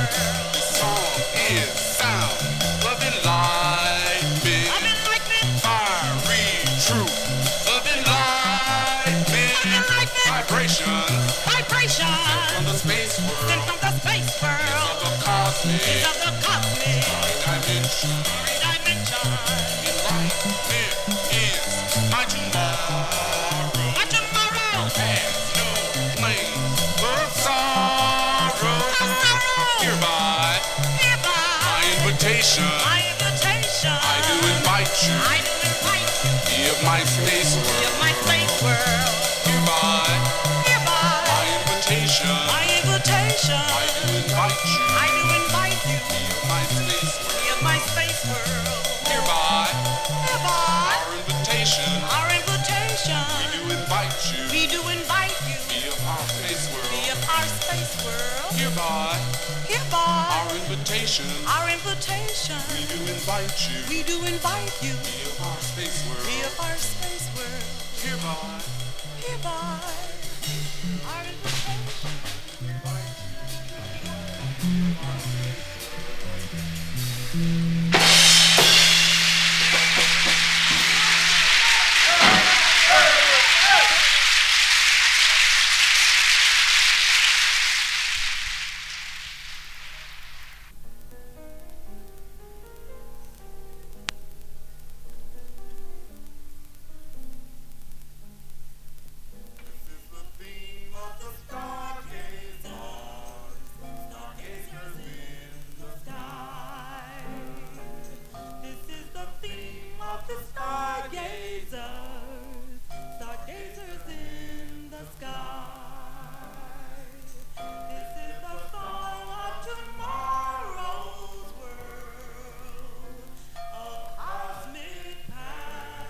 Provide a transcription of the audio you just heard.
This song is sound, loving lightning, fiery truth, loving lightning, vibration, from the space world, of the cosmic, dimension. Enlightenment is my tomorrow. Has no claim of sorrow. Hereby, my invitation, I do invite you. Be of my space world. Hereby, my invitation, I do invite you. Be of my space world. Hereby, our invitation, we do invite you. Be of our space world. Hereby, our invitation, we do invite you. We do invite you. Be of our space world. Be of our space world. Hereby, Hereby, our